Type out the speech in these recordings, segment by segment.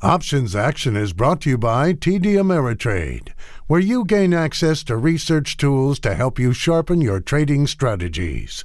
Options Action is brought to you by TD Ameritrade, where you gain access to research tools to help you sharpen your trading strategies.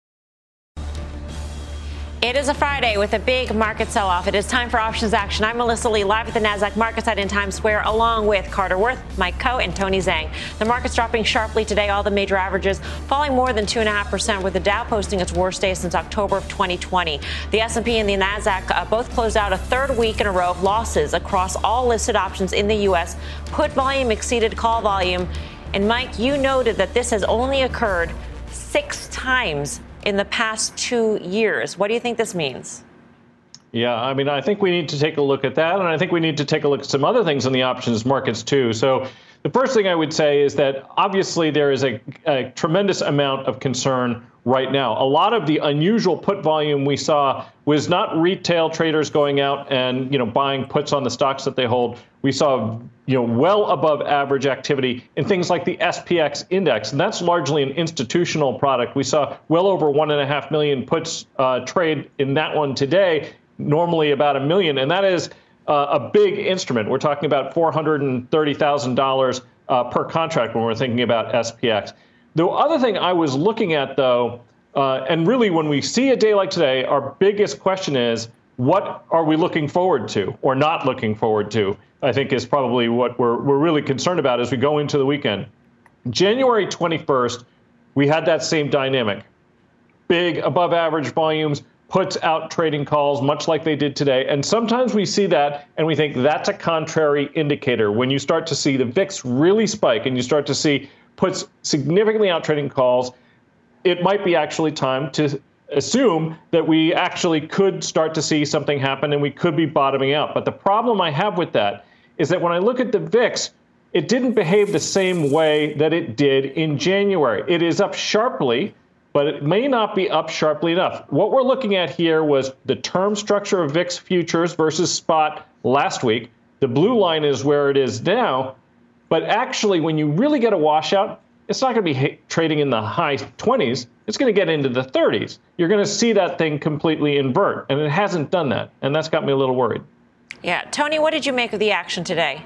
It is a Friday with a big market sell-off. It is time for Options Action. I'm Melissa Lee, live at the NASDAQ market site in Times Square, along with Carter Worth, Mike Coe, and Tony Zhang. The market's dropping sharply today, all the major averages falling more than 2.5%, with the Dow posting its worst day since October of 2020. The S&P and the NASDAQ both closed out a third week in a row of losses across all listed options in the U.S. Put volume exceeded call volume. And Mike, you noted that this has only occurred 6 times in the past 2 years. What do you think this means? Yeah, I mean, I think we need to take a look at that. And I think we need to take a look at some other things in the options markets, too. So the first thing I would say is that obviously there is a tremendous amount of concern right now. A lot of the unusual put volume we saw was not retail traders going out and, buying puts on the stocks that they hold. We saw, well above average activity in things like the SPX index, and that's largely an institutional product. We saw well over 1.5 million puts trade in that one today, normally about 1 million, and that is a big instrument. We're talking about $430,000 per contract when we're thinking about SPX. The other thing I was looking at, though, and really when we see a day like today, our biggest question is, what are we looking forward to or not looking forward to, I think is probably what we're really concerned about as we go into the weekend. January 21st, we had that same dynamic. Big above average volumes, puts out trading calls, much like they did today. And sometimes we see that and we think that's a contrary indicator. When you start to see the VIX really spike and you start to see puts significantly out trading calls, it might be actually time to assume that we actually could start to see something happen and we could be bottoming out. But the problem I have with that is that when I look at the VIX, it didn't behave the same way that it did in January. It is up sharply, but it may not be up sharply enough. What we're looking at here was the term structure of VIX futures versus spot last week. The blue line is where it is now. But actually, when you really get a washout, it's not going to be trading in the high 20s. It's going to get into the 30s. You're going to see that thing completely invert, and it hasn't done that, and that's got me a little worried. Yeah. Tony, what did you make of the action today?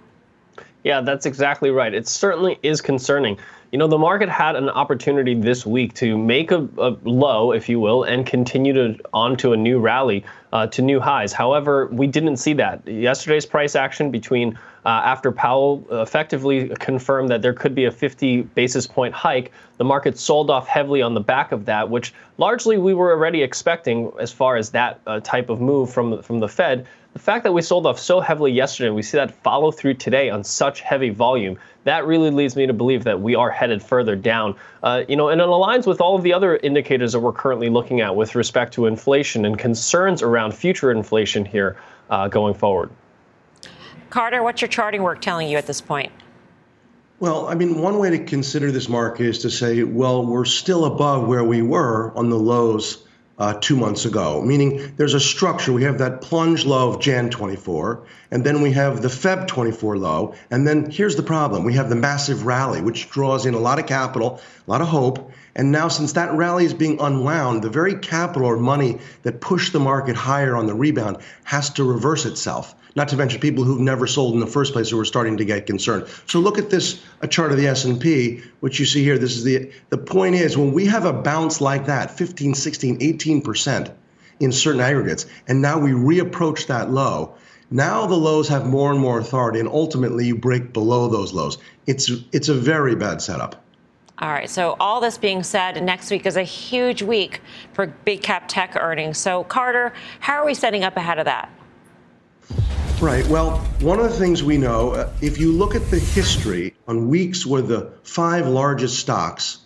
Yeah, that's exactly right. It certainly is concerning. The market had an opportunity this week to make a low, if you will, and continue on to a new rally to new highs. However, we didn't see that. Yesterday's price action between after Powell effectively confirmed that there could be a 50 basis point hike, the market sold off heavily on the back of that, which largely we were already expecting as far as that type of move from the Fed. The fact that we sold off so heavily yesterday, we see that follow through today on such heavy volume, that really leads me to believe that we are headed further down. And it aligns with all of the other indicators that we're currently looking at with respect to inflation and concerns around future inflation here going forward. Carter, what's your charting work telling you at this point? Well, I mean, one way to consider this market is to say, well, we're still above where we were on the lows 2 months ago, meaning there's a structure. We have that plunge low of Jan 24, and then we have the Feb 24 low. And then here's the problem. We have the massive rally, which draws in a lot of capital, a lot of hope. And now since that rally is being unwound, the very capital or money that pushed the market higher on the rebound has to reverse itself. Not to mention people who've never sold in the first place who are starting to get concerned. So look at this, a chart of the S&P, which you see here. This is the point is when we have a bounce like that, 15, 16, 18% in certain aggregates, and now we reapproach that low, now the lows have more and more authority, and ultimately you break below those lows. It's a very bad setup. All right. So all this being said, next week is a huge week for big cap tech earnings. So Carter, how are we setting up ahead of that? Right. Well, one of the things we know, if you look at the history on weeks where the 5 largest stocks,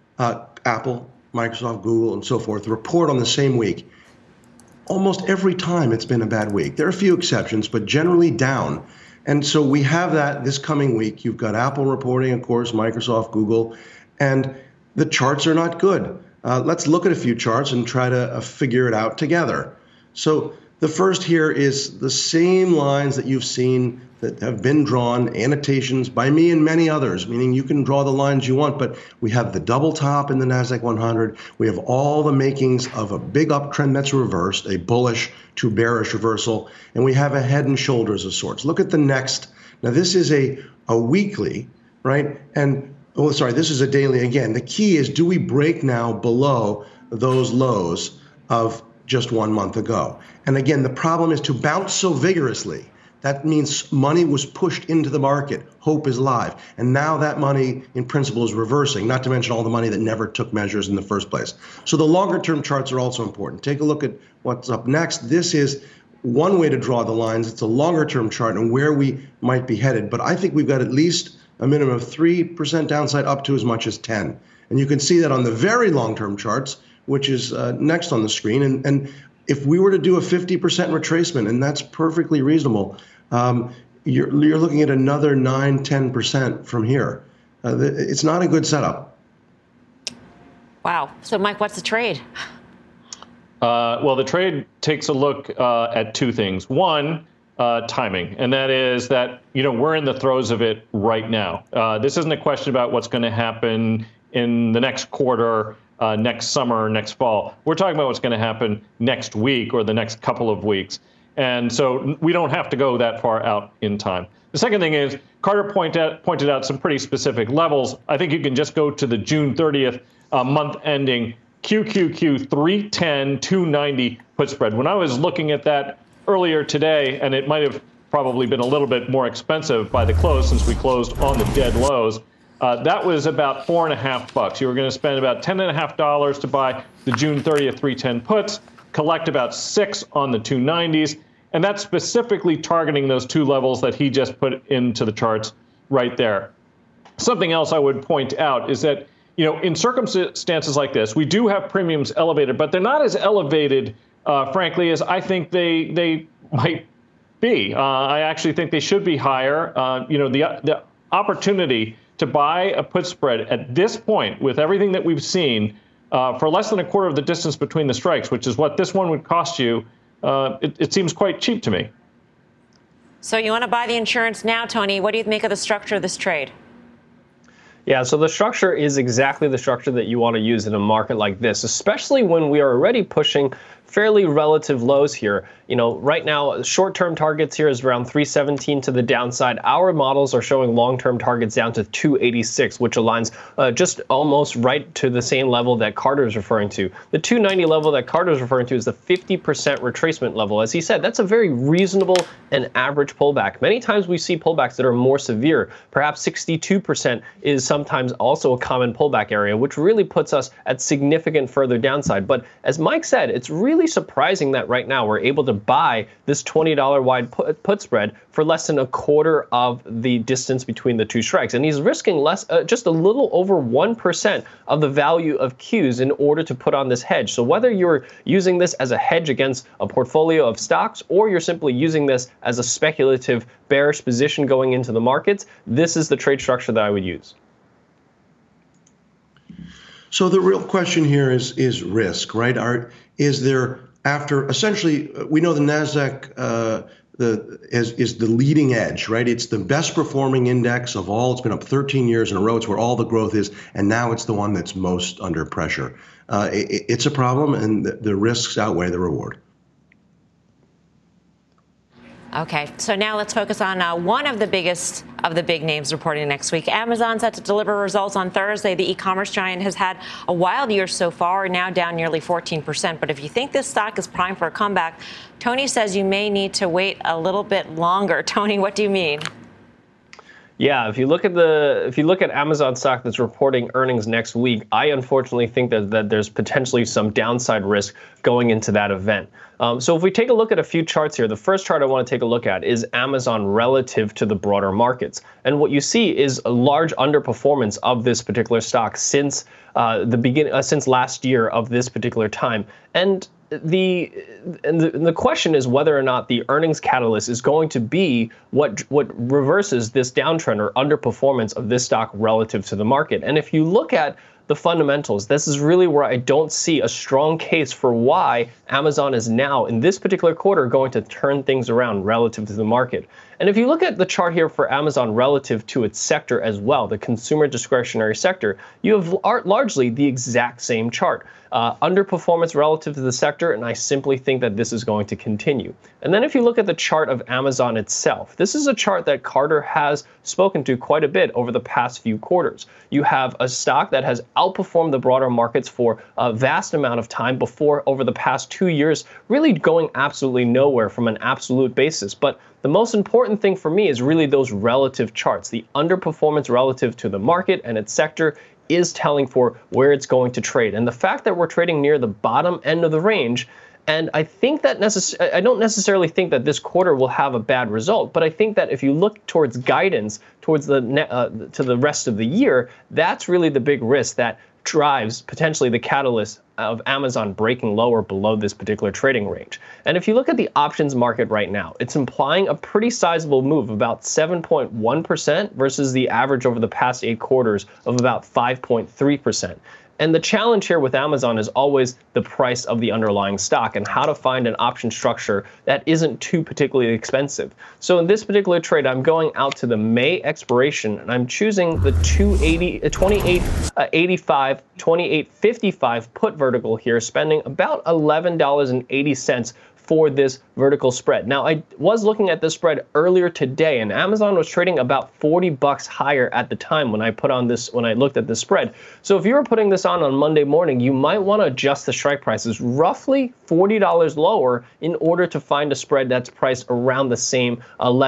Apple, Microsoft, Google, and so forth, report on the same week, almost every time it's been a bad week. There are a few exceptions, but generally down. And so we have that this coming week. You've got Apple reporting, of course, Microsoft, Google, and the charts are not good. Let's look at a few charts and try to figure it out together. So the first here is the same lines that you've seen that have been drawn, annotations by me and many others, meaning you can draw the lines you want, but we have the double top in the NASDAQ 100. We have all the makings of a big uptrend that's reversed, a bullish to bearish reversal, and we have a head and shoulders of sorts. Look at the next. Now, this is a weekly, right? And, oh, sorry, this is a daily. Again, the key is, do we break now below those lows of just 1 month ago? And again, the problem is to bounce so vigorously. That means money was pushed into the market. Hope is live. And now that money, in principle, is reversing, not to mention all the money that never took measures in the first place. So the longer-term charts are also important. Take a look at what's up next. This is one way to draw the lines. It's a longer-term chart and where we might be headed. But I think we've got at least a minimum of 3% downside up to as much as 10. And you can see that on the very long-term charts, which is next on the screen. And if we were to do a 50% retracement, and that's perfectly reasonable, you're looking at another 9-10% from here. It's not a good setup. Wow. So, Mike, what's the trade? Well, the trade takes a look at two things. One, timing, and that is that, we're in the throes of it right now. This isn't a question about what's going to happen in the next quarter, next summer, next fall. We're talking about what's going to happen next week or the next couple of weeks. And so we don't have to go that far out in time. The second thing is Carter pointed out some pretty specific levels. I think you can just go to the June 30th month ending QQQ 310 290 put spread. When I was looking at that earlier today, and it might have probably been a little bit more expensive by the close since we closed on the dead lows, that was about $4.50. You were going to spend about $10.50 to buy the June 30th 310 puts, collect about $6 on the 290s, and that's specifically targeting those two levels that he just put into the charts right there. Something else I would point out is that, in circumstances like this, we do have premiums elevated, but they're not as elevated, frankly, as I think they might be. I actually think they should be higher. The opportunity to buy a put spread at this point with everything that we've seen for less than a quarter of the distance between the strikes, which is what this one would cost you, it seems quite cheap to me. So you want to buy the insurance now, Tony. What do you make of the structure of this trade? Yeah, so the structure is exactly the structure that you want to use in a market like this, especially when we are already pushing fairly relative lows here. Right now, short-term targets here is around 317 to the downside. Our models are showing long-term targets down to 286, which aligns just almost right to the same level that Carter is referring to. The 290 level that Carter is referring to is the 50% retracement level. As he said, that's a very reasonable and average pullback. Many times we see pullbacks that are more severe. Perhaps 62% is sometimes also a common pullback area, which really puts us at significant further downside. But as Mike said, it's really surprising that right now we're able to buy this $20 wide put spread for less than a quarter of the distance between the two strikes. And he's risking less, just a little over 1% of the value of Qs in order to put on this hedge. So whether you're using this as a hedge against a portfolio of stocks or you're simply using this as a speculative bearish position going into the markets, this is the trade structure that I would use. So the real question here is risk, right? Is there, after essentially, we know the NASDAQ is the leading edge, right? It's the best performing index of all. It's been up 13 years in a row. It's where all the growth is. And now it's the one that's most under pressure. It's a problem, and the risks outweigh the reward. Okay, so now let's focus on one of the biggest of the big names reporting next week. Amazon set to deliver results on Thursday. The e-commerce giant has had a wild year so far, now down nearly 14%. But if you think this stock is primed for a comeback, Tony says you may need to wait a little bit longer. Tony, what do you mean? Yeah, if you look at Amazon stock that's reporting earnings next week, I unfortunately think that there's potentially some downside risk going into that event. So if we take a look at a few charts here, the first chart I want to take a look at is Amazon relative to the broader markets. And what you see is a large underperformance of this particular stock since since last year of this particular time. And the question is whether or not the earnings catalyst is going to be what reverses this downtrend or underperformance of this stock relative to the market. And if you look at the fundamentals. This is really where I don't see a strong case for why Amazon is now, in this particular quarter, going to turn things around relative to the market. And if you look at the chart here for Amazon relative to its sector as well, the consumer discretionary sector, you have largely the exact same chart. Underperformance relative to the sector, and I simply think that this is going to continue. And then if you look at the chart of Amazon itself, this is a chart that Carter has spoken to quite a bit over the past few quarters. You have a stock that has outperformed the broader markets for a vast amount of time before, over the past 2 years, really going absolutely nowhere from an absolute basis. But the most important thing for me is really those relative charts. The underperformance relative to the market and its sector is telling for where it's going to trade. And the fact that we're trading near the bottom end of the range, and I think that I don't necessarily think that this quarter will have a bad result, but I think that if you look towards guidance, towards the to the rest of the year, that's really the big risk that drives potentially the catalyst of Amazon breaking lower below this particular trading range. And if you look at the options market right now, it's implying a pretty sizable move, about 7.1% versus the average over the past 8 quarters of about 5.3%. And the challenge here with Amazon is always the price of the underlying stock and how to find an option structure that isn't too particularly expensive. So in this particular trade, I'm going out to the May expiration, and I'm choosing the 28.85, 28.55 put vertical here, spending about $11.80 for this vertical spread. Now, I was looking at this spread earlier today, and Amazon was trading about $40 higher at the time when I looked at this spread. So if you were putting this on Monday morning, you might want to adjust the strike prices roughly $40 lower in order to find a spread that's priced around the same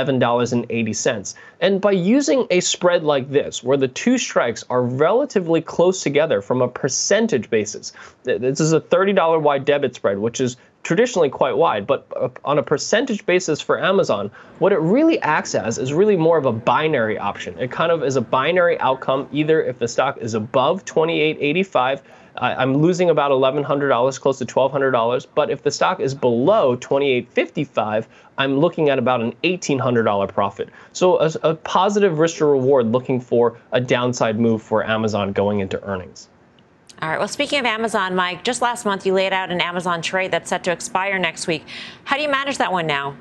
$11.80. And by using a spread like this, where the two strikes are relatively close together from a percentage basis, this is a $30 wide debit spread, which is traditionally quite wide, but on a percentage basis for Amazon, what it really acts as is really more of a binary option. It kind of is a binary outcome. Either if the stock is above $28.85, I'm losing about $1,100, close to $1,200. But if the stock is below $28.55, I'm looking at about an $1,800 profit. So a positive risk to reward, looking for a downside move for Amazon going into earnings. All right. Well, speaking of Amazon, Mike, just last month you laid out an Amazon trade that's set to expire next week. How do you manage that one now?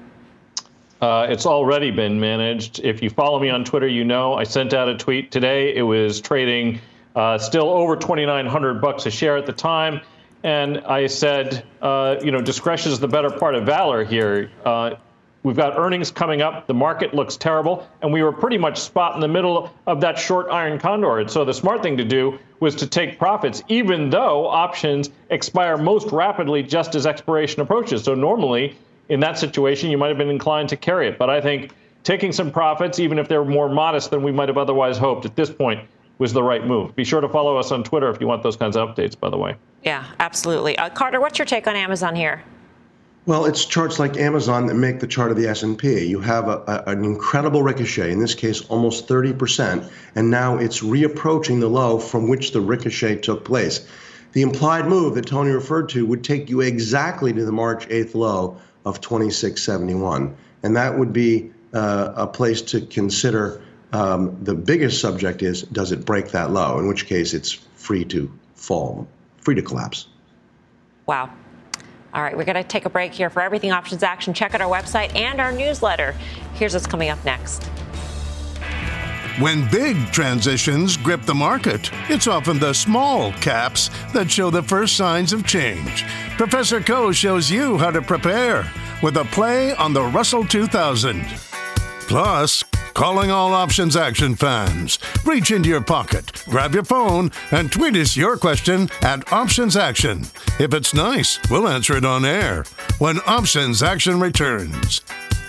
It's already been managed. If you follow me on Twitter, you know I sent out a tweet today. It was trading still over $2,900 a share at the time. And I said, discretion is the better part of valor here. We've got earnings coming up. The market looks terrible. And we were pretty much spot in the middle of that short iron condor. And so the smart thing to do was to take profits, even though options expire most rapidly just as expiration approaches. So normally, in that situation, you might have been inclined to carry it. But I think taking some profits, even if they're more modest than we might have otherwise hoped at this point, was the right move. Be sure to follow us on Twitter if you want those kinds of updates, by the way. Yeah, absolutely. Carter, what's your take on Amazon here? Well, it's charts like Amazon that make the chart of the S&P. You have an incredible ricochet, in this case almost 30%, and now it's reapproaching the low from which the ricochet took place. The implied move that Tony referred to would take you exactly to the March 8th low of 26.71, and that would be a place to consider. The biggest subject is, does it break that low, in which case it's free to fall, free to collapse. Wow. All right, we're going to take a break here. For everything options action, check out our website and our newsletter. Here's what's coming up next. When big transitions grip the market, it's often the small caps that show the first signs of change. Professor Coe shows you how to prepare with a play on the Russell 2000. Plus, calling all Options Action fans. Reach into your pocket, grab your phone, and tweet us your question at Options Action. If it's nice, we'll answer it on air when Options Action returns.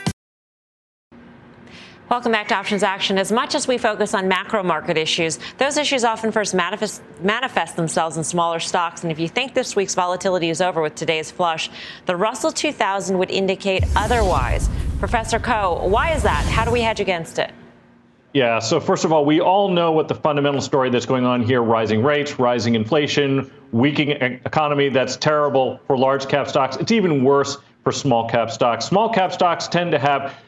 Welcome back to Options Action. As much as we focus on macro market issues, those issues often first manifest themselves in smaller stocks. And if you think this week's volatility is over with today's flush, the Russell 2000 would indicate otherwise. Professor Coe, why is that? How do we hedge against it? Yeah, so first of all, we all know what the fundamental story that's going on here: rising rates, rising inflation, weakening economy. That's terrible for large cap stocks. It's even worse for small cap stocks. Small cap stocks tend to have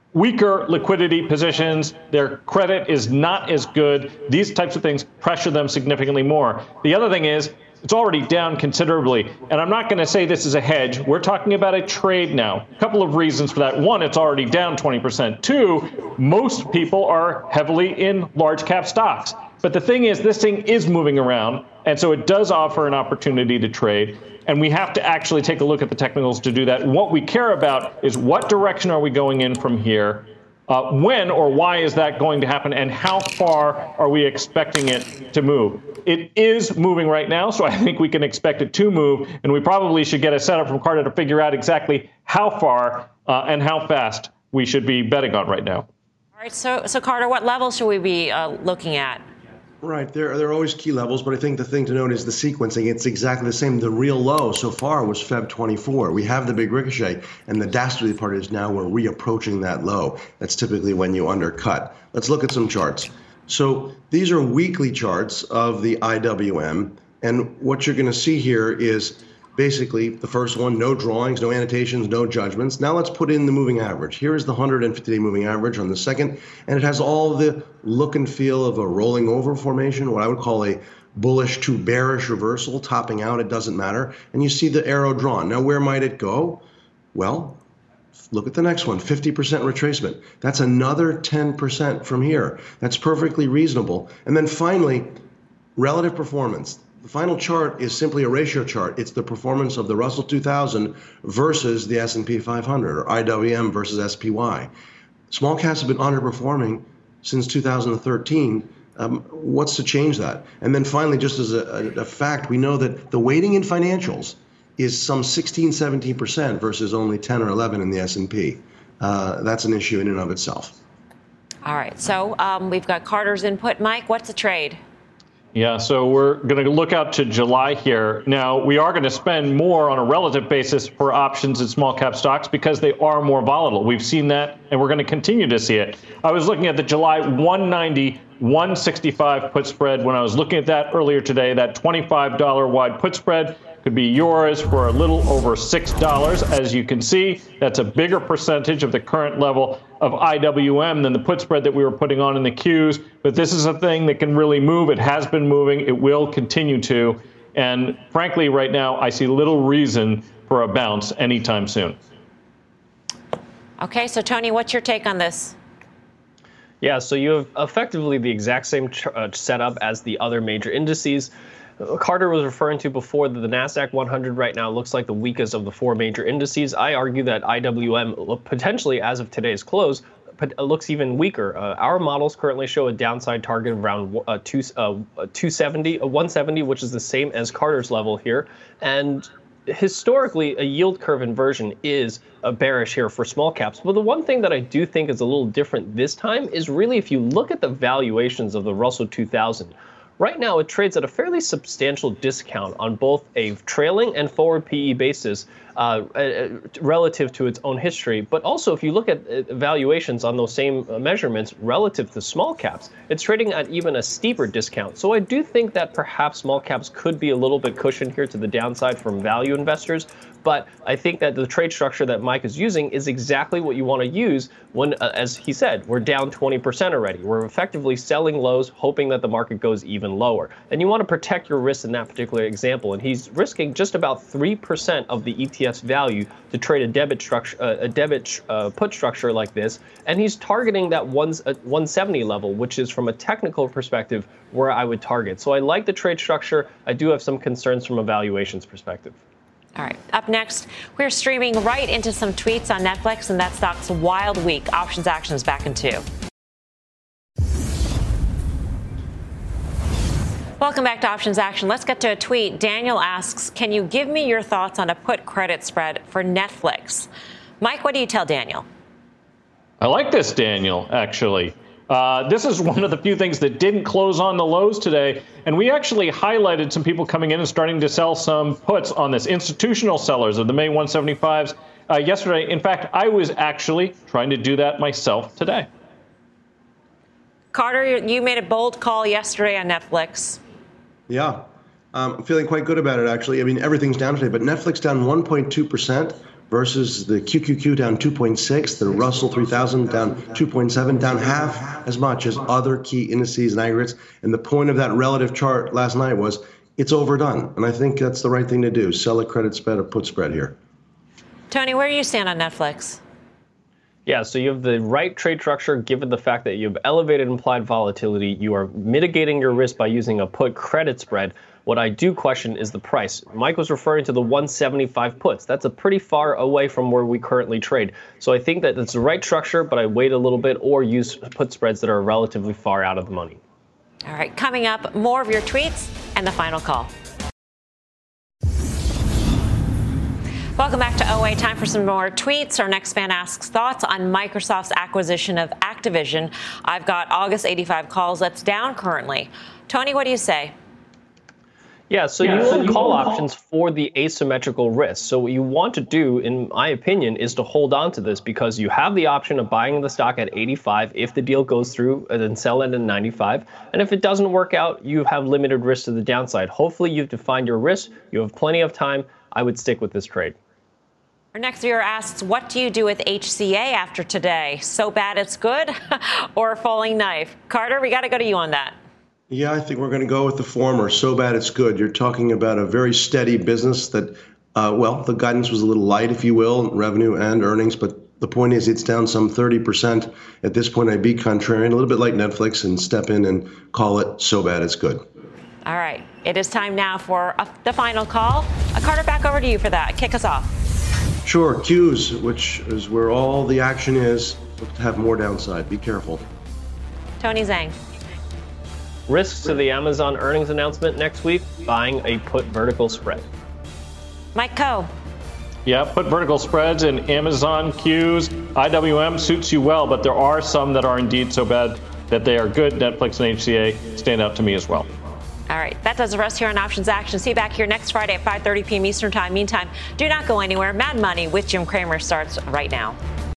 weaker liquidity positions. Their credit is not as good. These types of things pressure them significantly more. The other thing is, it's already down considerably. And I'm not going to say this is a hedge. We're talking about a trade now. A couple of reasons for that. One, it's already down 20%. Two, most people are heavily in large cap stocks. But the thing is, this thing is moving around. And so it does offer an opportunity to trade. And we have to actually take a look at the technicals to do that. And what we care about is what direction are we going in from here? When or why is that going to happen, and how far are we expecting it to move? It is moving right now, so I think we can expect it to move, and we probably should get a setup from Carter to figure out exactly how far and how fast we should be betting on right now. All right, so Carter, what level should we be looking at? Right, there are always key levels, but I think the thing to note is the sequencing. It's exactly the same. The real low so far was Feb 24. We have the big ricochet, and the dastardly part is now we're reapproaching that low. That's typically when you undercut. Let's look at some charts. So these are weekly charts of the IWM, and what you're going to see here is basically the first one, no drawings, no annotations, no judgments. Now let's put in the moving average. Here is the 150-day moving average on the second, and it has all the look and feel of a rolling over formation, what I would call a bullish to bearish reversal, topping out, it doesn't matter. And you see the arrow drawn. Now where might it go? Well, look at the next one, 50% retracement. That's another 10% from here. That's perfectly reasonable. And then finally, relative performance. The final chart is simply a ratio chart. It's the performance of the Russell 2000 versus the S&P 500, or IWM versus SPY. Small caps have been underperforming since 2013. What's to change that? And then finally, just as a fact, we know that the weighting in financials is some 16, 17% versus only 10 or 11 in the S&P. That's an issue in and of itself. All right, so we've got Carter's input. Mike, what's the trade? Yeah, so we're going to look out to July here. Now, we are going to spend more on a relative basis for options in small cap stocks because they are more volatile. We've seen that, and we're going to continue to see it. I was looking at the July 190, 165 put spread when I was looking at that earlier today. That $25 wide put spread could be yours for a little over $6. As you can see, that's a bigger percentage of the current level of IWM than the put spread that we were putting on in the Qs. But this is a thing that can really move. It has been moving. It will continue to. And frankly, right now, I see little reason for a bounce anytime soon. Okay, so Tony, what's your take on this? Yeah, so you have effectively the exact same setup as the other major indices. Carter was referring to before that the NASDAQ 100 right now looks like the weakest of the four major indices. I argue that IWM, potentially as of today's close, looks even weaker. Our models currently show a downside target of around 170, which is the same as Carter's level here. And historically, a yield curve inversion is bearish here for small caps. But the one thing that I do think is a little different this time is really if you look at the valuations of the Russell 2000. Right now, it trades at a fairly substantial discount on both a trailing and forward PE basis relative to its own history. But also, if you look at valuations on those same measurements relative to small caps, it's trading at even a steeper discount. So I do think that perhaps small caps could be a little bit cushioned here to the downside from value investors. But I think that the trade structure that Mike is using is exactly what you want to use when, as he said, we're down 20% already. We're effectively selling lows, hoping that the market goes even lower. And you want to protect your risks in that particular example. And he's risking just about 3% of the ETF's value to trade a debit put structure like this. And he's targeting that 170 level, which is from a technical perspective where I would target. So I like the trade structure. I do have some concerns from a valuations perspective. All right, up next, we're streaming right into some tweets on Netflix, and that stock's wild week. Options action is back in 2. Welcome back to Options Action. Let's get to a tweet. Daniel asks, can you give me your thoughts on a put credit spread for Netflix? Mike, what do you tell Daniel? I like this, Daniel, actually. This is one of the few things that didn't close on the lows today. And we actually highlighted some people coming in and starting to sell some puts on this. Institutional sellers of the May 175s yesterday. In fact, I was actually trying to do that myself today. Carter, you made a bold call yesterday on Netflix. Yeah, I'm feeling quite good about it, actually. I mean, everything's down today, but Netflix down 1.2%. versus the QQQ down 2.6, the Russell 3000 down 2.7, down half as much as other key indices and aggregates. And the point of that relative chart last night was it's overdone. And I think that's the right thing to do. Sell a credit spread or put spread here. Tony, where do you stand on Netflix? Yeah, so you have the right trade structure given the fact that you have elevated implied volatility. You are mitigating your risk by using a put credit spread. What I do question is the price. Mike was referring to the 175 puts. That's a pretty far away from where we currently trade. So I think that it's the right structure, but I wait a little bit or use put spreads that are relatively far out of the money. All right, coming up, more of your tweets and the final call. Welcome back to OA. Time for some more tweets. Our next fan asks thoughts on Microsoft's acquisition of Activision. I've got August 85 calls. That's down currently. Tony, what do you say? Yeah, so you own call options for the asymmetrical risk. So what you want to do, in my opinion, is to hold on to this because you have the option of buying the stock at 85 if the deal goes through and then sell it at 95. And if it doesn't work out, you have limited risk to the downside. Hopefully you've defined your risk. You have plenty of time. I would stick with this trade. Our next viewer asks, what do you do with HCA after today? So bad it's good or a falling knife? Carter, we got to go to you on that. Yeah, I think we're going to go with the former. So bad it's good. You're talking about a very steady business that, the guidance was a little light, if you will, revenue and earnings. But the point is it's down some 30%. At this point, I'd be contrarian, a little bit like Netflix, and step in and call it so bad it's good. All right. It is time now for the final call. Carter, back over to you for that. Kick us off. Sure. Qs, which is where all the action is, have more downside. Be careful. Tony Zhang. Risks to the Amazon earnings announcement next week, buying a put vertical spread. Mike Coe. Yeah, put vertical spreads in Amazon, Qs, IWM suits you well, but there are some that are indeed so bad that they are good. Netflix and HCA stand out to me as well. All right, that does the rest here on Options Action. See you back here next Friday at 5:30 p.m. Eastern Time. Meantime, do not go anywhere. Mad Money with Jim Cramer starts right now.